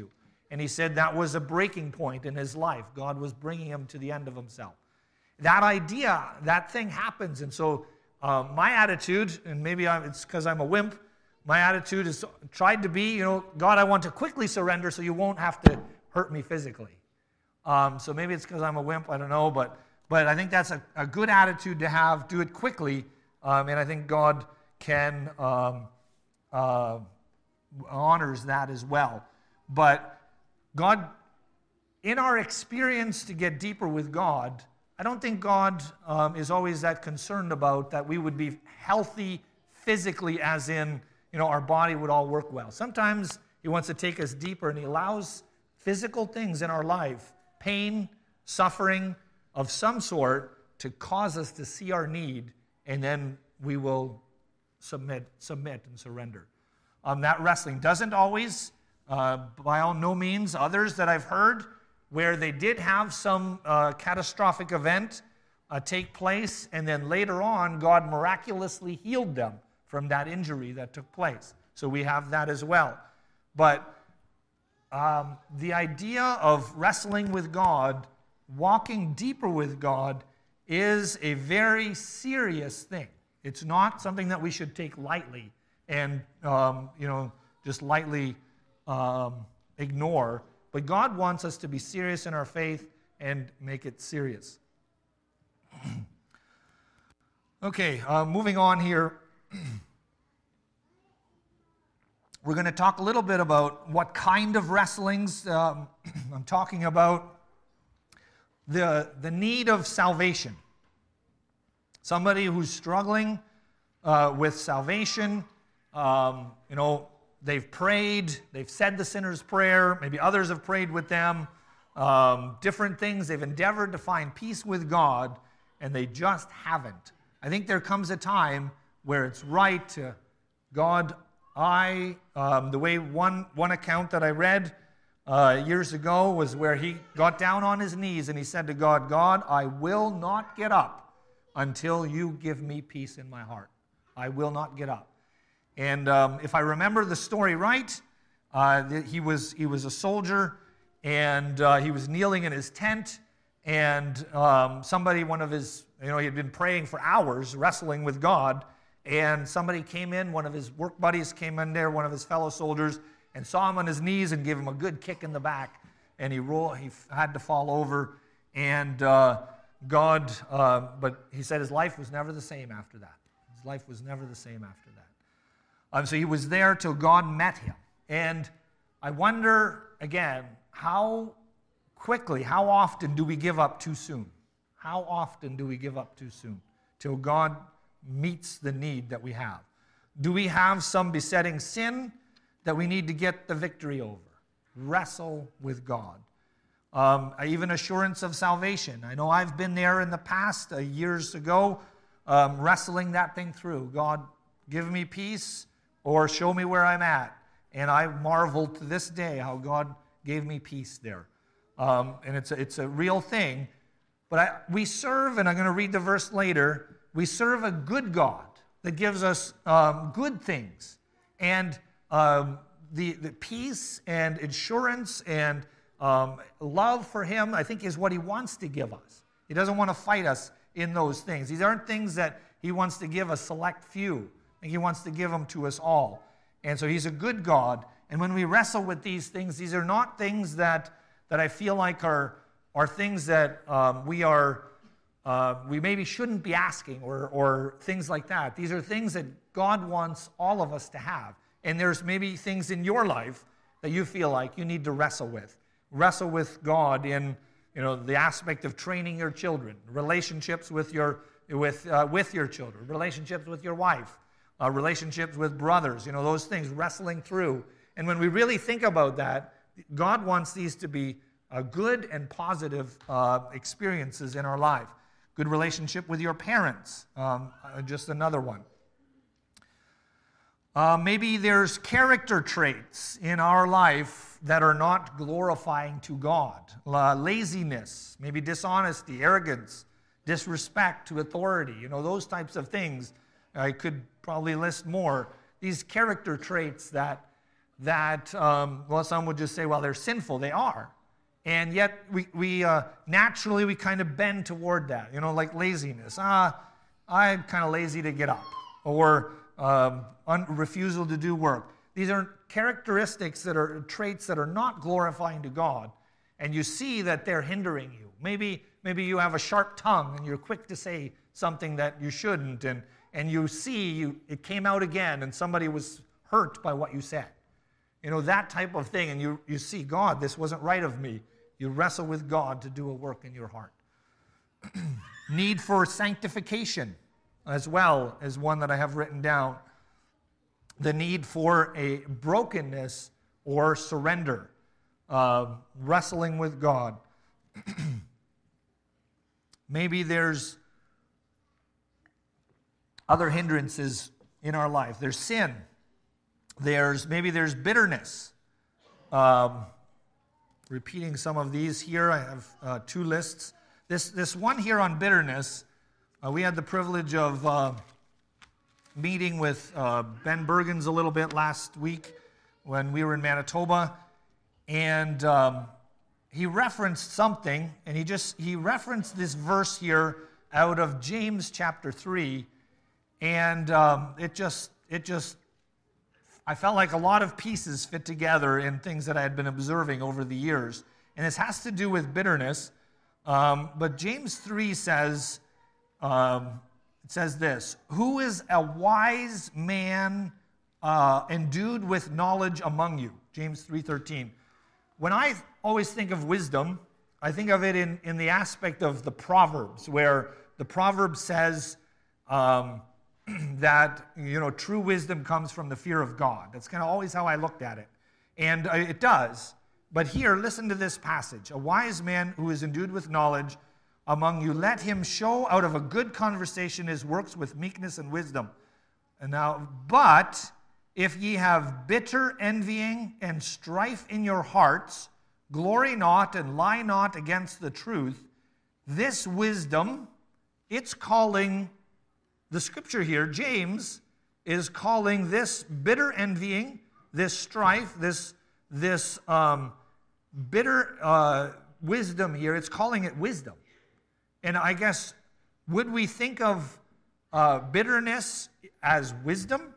And he said that was a breaking point in his life. God was bringing him to the end of himself. That idea, that thing happens. And so uh, my attitude, and maybe I'm, it's because I'm a wimp, my attitude is tried to be, you know, God, I want to quickly surrender so you won't have to hurt me physically. Um, so maybe it's because I'm a wimp, I don't know, but but I think that's a, a good attitude to have. Do it quickly, um, and I think God can um, uh, honors that as well. But God, in our experience to get deeper with God, I don't think God um, is always that concerned about that we would be healthy physically, as in, you know, our body would all work well. Sometimes he wants to take us deeper, and he allows physical things in our life, pain, suffering of some sort, to cause us to see our need, and then we will submit, submit and surrender. Um, that wrestling doesn't always, uh, by all no means, others that I've heard, where they did have some uh, catastrophic event uh, take place, and then later on, God miraculously healed them from that injury that took place. So we have that as well. But um, the idea of wrestling with God, walking deeper with God, is a very serious thing. It's not something that we should take lightly and um, you know just lightly um, ignore. But God wants us to be serious in our faith and make it serious. Okay, uh, moving on here. We're going to talk a little bit about what kind of wrestlings um, I'm talking about. The, the need of salvation. Somebody who's struggling uh, with salvation, um, you know, they've prayed, they've said the sinner's prayer, maybe others have prayed with them, um, different things. They've endeavored to find peace with God, and they just haven't. I think there comes a time where it's right to, God, I, um, the way one, one account that I read uh, years ago was where he got down on his knees and he said to God, God, I will not get up until you give me peace in my heart. I will not get up. And um, if I remember the story right, uh, he was he was a soldier, and uh, he was kneeling in his tent, and um, somebody, one of his, you know, he had been praying for hours, wrestling with God, and somebody came in, one of his work buddies came in there, one of his fellow soldiers, and saw him on his knees and gave him a good kick in the back, and he rolled, he had to fall over, and uh, God, uh, but he said his life was never the same after that. His life was never the same after that. Um, so he was there till God met him. And I wonder, again, how quickly, how often do we give up too soon? How often do we give up too soon till God meets the need that we have? Do we have some besetting sin that we need to get the victory over? Wrestle with God. Um, even assurance of salvation. I know I've been there in the past, uh, years ago, um, wrestling that thing through. God, give me peace or show me where I'm at. And I marvel to this day how God gave me peace there. Um, and it's a, it's a real thing. But I, we serve, and I'm going to read the verse later, we serve a good God that gives us um, good things. And um, the, the peace and assurance and um, love for him, I think, is what he wants to give us. He doesn't want to fight us in those things. These aren't things that he wants to give a select few. I think he wants to give them to us all. And so he's a good God. And when we wrestle with these things, these are not things that, that I feel like are, are things that um, we are, uh, we maybe shouldn't be asking or, or things like that. These are things that God wants all of us to have. And there's maybe things in your life that you feel like you need to wrestle with. Wrestle with God in, you know, the aspect of training your children, relationships with your, with, uh, with your children, relationships with your wife, uh, relationships with brothers, you know, those things, wrestling through. And when we really think about that, God wants these to be uh, good and positive uh, experiences in our life. Good relationship with your parents, um, uh, just another one. Uh, maybe there's character traits in our life that are not glorifying to God. Uh, laziness, maybe dishonesty, arrogance, disrespect to authority, you know, those types of things. I could probably list more. These character traits that that, um, well, some would just say, well, they're sinful. They are. And yet we, we uh, naturally, we kind of bend toward that, you know, like laziness. Ah, I'm kind of lazy to get up. Or um, un- refusal to do work. These are characteristics that are traits that are not glorifying to God. And you see that they're hindering you. Maybe, maybe you have a sharp tongue and you're quick to say something that you shouldn't. And, and you see you, it came out again and somebody was hurt by what you said. You know, that type of thing. And you, you see, God, this wasn't right of me. You wrestle with God to do a work in your heart. Need for sanctification as well as one that I have written down. The need for a brokenness or surrender. Uh, wrestling with God. Maybe there's other hindrances in our life. There's sin. There's maybe there's bitterness. Um, repeating some of these here, I have uh, two lists. This this one here on bitterness, uh, we had the privilege of uh, meeting with uh, Ben Bergens a little bit last week when we were in Manitoba, and um, he referenced something, and he just he referenced this verse here out of James chapter three, and um, it just it just I felt like a lot of pieces fit together in things that I had been observing over the years. And this has to do with bitterness. Um, but James three says, um, it says this, who is a wise man uh, endued with knowledge among you? James three thirteen. When I always think of wisdom, I think of it in, in the aspect of the Proverbs, where the Proverb says, um, that, you know, true wisdom comes from the fear of God. That's kind of always how I looked at it. And it does. But here, listen to this passage. A wise man who is endued with knowledge among you, let him show out of a good conversation his works with meekness and wisdom. And now, but if ye have bitter envying and strife in your hearts, glory not and lie not against the truth. This wisdom, it's calling... The scripture here, James, is calling this bitter envying, this strife, this, this um, bitter uh, wisdom here, it's calling it wisdom. And I guess, would we think of uh, bitterness as wisdom?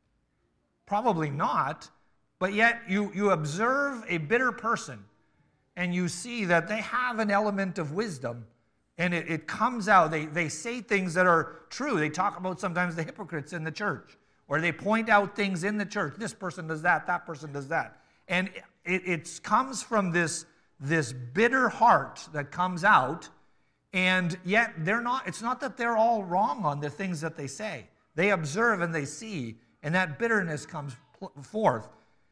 Probably not. But yet you, you observe a bitter person and you see that they have an element of wisdom. And it, it comes out. They, they say things that are true. They talk about sometimes the hypocrites in the church. Or they point out things in the church. This person does that. That person does that. And it, it comes from this, this bitter heart that comes out. And yet they're not. It's not that they're all wrong on the things that they say. They observe and they see. And that bitterness comes forth.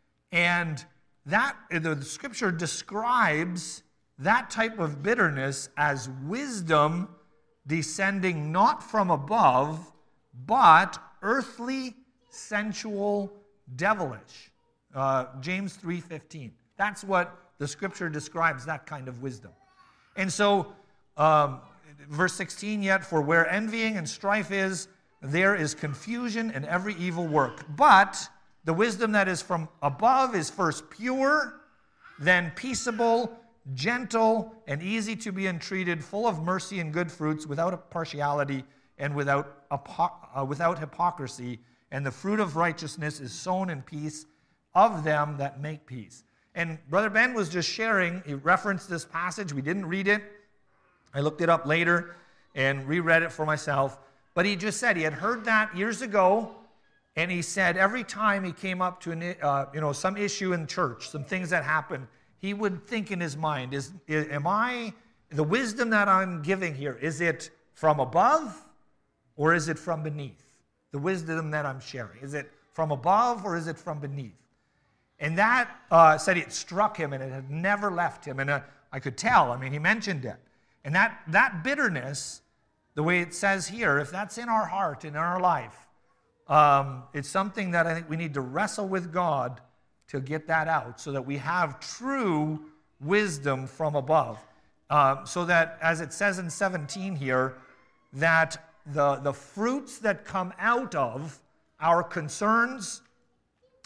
And that the scripture describes that type of bitterness as wisdom descending not from above, but earthly, sensual, devilish. Uh, James three fifteen. That's what the scripture describes, that kind of wisdom. And so, um, verse sixteen, yet, for where envying and strife is, there is confusion and every evil work. But the wisdom that is from above is first pure, then peaceable, gentle and easy to be entreated, full of mercy and good fruits, without partiality and without, uh, without hypocrisy. And the fruit of righteousness is sown in peace of them that make peace. And Brother Ben was just sharing, he referenced this passage. We didn't read it. I looked it up later and reread it for myself. But he just said he had heard that years ago, and he said every time he came up to an, uh, you know, some issue in church, some things that happened, he would think in his mind, is, is, am I, the wisdom that I'm giving here, is it from above or is it from beneath? The wisdom that I'm sharing, is it from above or is it from beneath? And that uh, said it struck him and it had never left him. And uh, I could tell, I mean, he mentioned it. And that, that bitterness, the way it says here, if that's in our heart, in our life, um, it's something that I think we need to wrestle with God to get that out, so that we have true wisdom from above. Uh, so that, as it says in seventeen here, that the, the fruits that come out of our concerns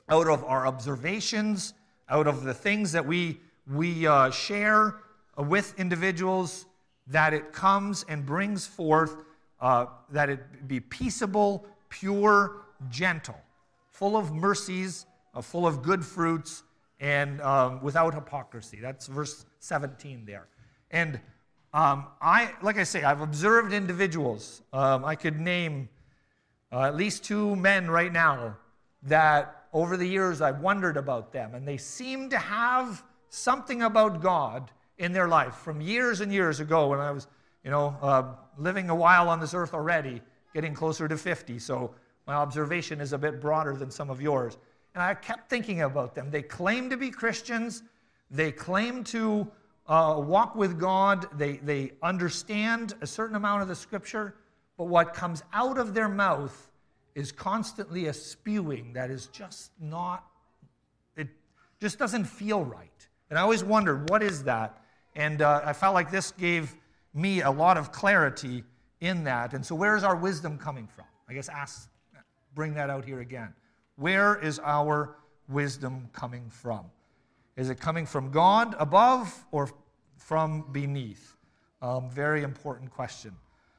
out of our observations, out of the things that we, we uh, share with individuals, that it comes and brings forth, uh, that it be peaceable, pure, gentle, full of mercies, uh, full of good fruits, and um, without hypocrisy. That's verse seventeen there. And um, I, like I say, I've observed individuals. Um, I could name uh, at least two men right now that over the years I've wondered about them, and they seem to have something about God in their life from years and years ago when I was, you know, uh, living a while on this earth already, getting closer to fifty. So my observation is a bit broader than some of yours. And I kept thinking about them. They claim to be Christians. They claim to uh, walk with God. They, they understand a certain amount of the Scripture. But what comes out of their mouth is constantly a spewing that is just not, it just doesn't feel right. And I always wondered, what is that? And uh, I felt like this gave me a lot of clarity in that. And so where is our wisdom coming from? I guess ask, bring that out here again. Where is our wisdom coming from? Is it coming from God above or from beneath? Um, very important question.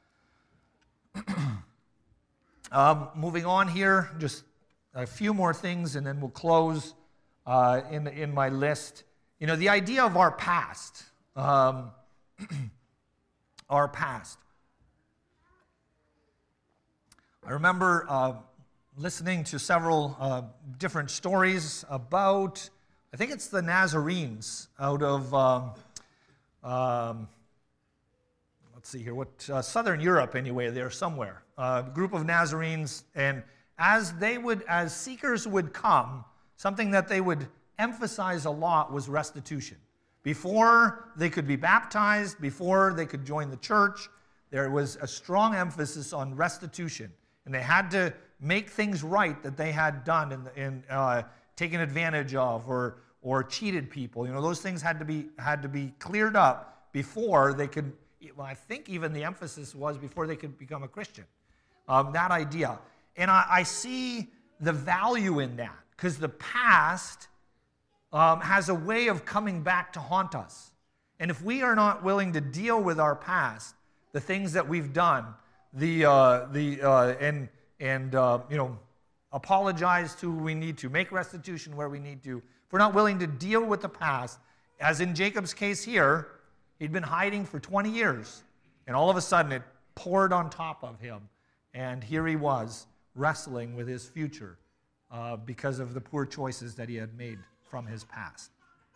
um, moving on here, just a few more things and then we'll close uh, in, in my list. You know, the idea of our past. Um, our past. I remember uh, listening to several uh, different stories about, I think it's the Nazarenes out of, um, um, let's see here, what uh, Southern Europe anyway, there somewhere. A uh, group of Nazarenes, and as they would, as seekers would come, something that they would emphasize a lot was restitution. Before they could be baptized, before they could join the church, there was a strong emphasis on restitution. And they had to make things right that they had done and, and uh, taken advantage of or, or cheated people. You know, those things had to be, had to be cleared up before they could, well, I think even the emphasis was before they could become a Christian. Um, that idea. And I, I see the value in that because the past Um, has a way of coming back to haunt us. And if we are not willing to deal with our past, the things that we've done, the uh, the uh, and and uh, you know, apologize to who we need to, make restitution where we need to. If we're not willing to deal with the past, as in Jacob's case here, he'd been hiding for twenty years, and all of a sudden it poured on top of him, and here he was wrestling with his future uh, because of the poor choices that he had made from his past.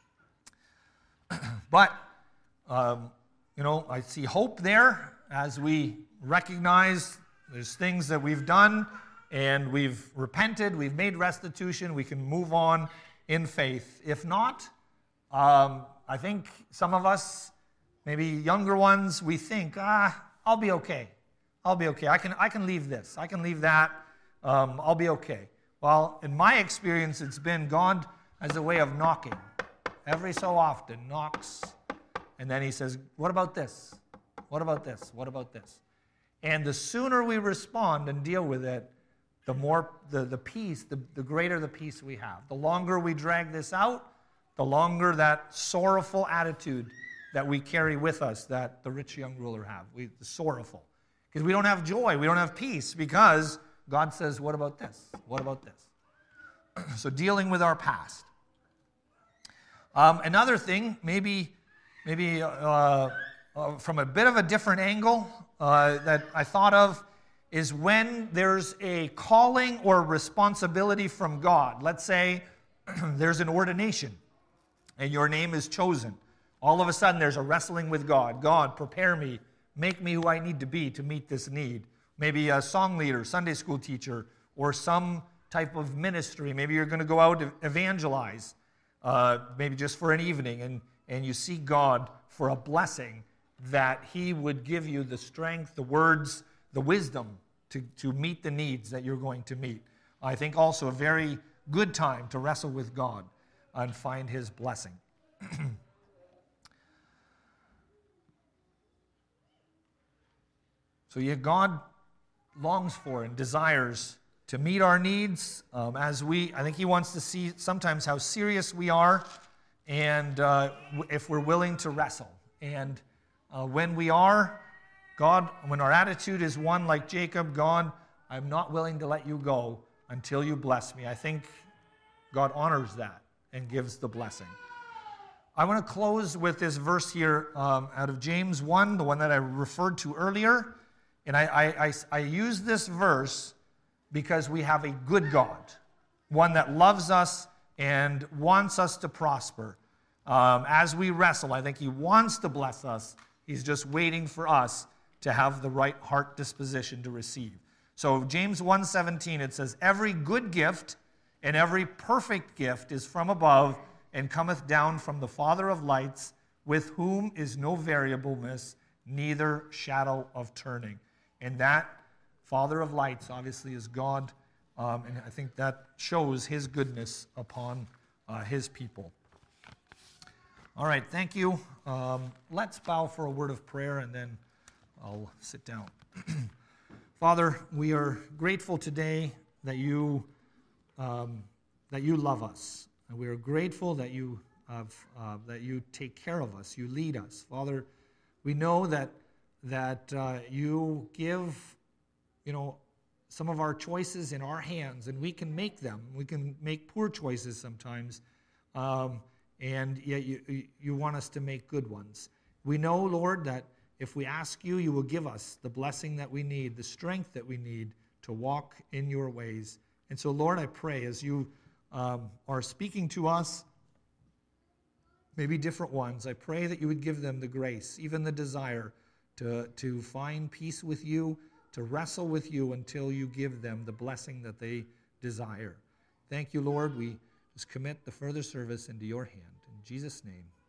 But, um, you know, I see hope there as we recognize there's things that we've done and we've repented, we've made restitution, we can move on in faith. If not, um, I think some of us, maybe younger ones, we think, ah, I'll be okay. I'll be okay. I can, I can leave this. I can leave that. Um, I'll be okay. Well, in my experience, it's been God as a way of knocking. Every so often, knocks, and then he says, what about this? What about this? What about this? And the sooner we respond and deal with it, the more, the, the peace, the, the greater the peace we have. The longer we drag this out, the longer that sorrowful attitude that we carry with us that the rich young ruler have. We, the sorrowful. Because we don't have joy, we don't have peace, because God says, what about this? What about this? So dealing with our past. Um, another thing, maybe, maybe uh, uh, from a bit of a different angle uh, that I thought of, is when there's a calling or responsibility from God. Let's say there's an ordination and your name is chosen. All of a sudden there's a wrestling with God. God, prepare me, make me who I need to be to meet this need. Maybe a song leader, Sunday school teacher, or some type of ministry. Maybe you're going to go out and evangelize. Uh, maybe just for an evening, and, and you seek God for a blessing that he would give you the strength, the words, the wisdom to, to meet the needs that you're going to meet. I think also a very good time to wrestle with God and find his blessing. So yeah, God longs for and desires to meet our needs um, as we, I think he wants to see sometimes how serious we are and uh, if we're willing to wrestle. And uh, when we are, God, when our attitude is one like Jacob, God, I'm not willing to let you go until you bless me. I think God honors that and gives the blessing. I want to close with this verse here um, out of James one, the one that I referred to earlier. And I, I, I, I use this verse because we have a good God, one that loves us and wants us to prosper. Um, as we wrestle, I think he wants to bless us. He's just waiting for us to have the right heart disposition to receive. So James one seventeen, it says, every good gift and every perfect gift is from above and cometh down from the Father of lights, with whom is no variableness, neither shadow of turning. And that Father of lights obviously is God, um, and I think that shows his goodness upon uh, his people. All right, thank you. Um, let's bow for a word of prayer, and then I'll sit down. Father, we are grateful today that you um, that you love us. And we are grateful that you have, uh, that you take care of us, you lead us. Father, we know that that uh, you give, you know, some of our choices in our hands, and we can make them. We can make poor choices sometimes, um, and yet you, you want us to make good ones. We know, Lord, that if we ask you, you will give us the blessing that we need, the strength that we need to walk in your ways. And so, Lord, I pray as you Um, are speaking to us, maybe different ones, I pray that you would give them the grace, even the desire to, to find peace with you, to wrestle with you until you give them the blessing that they desire. Thank you, Lord. We just commit the further service into your hand. In Jesus' name.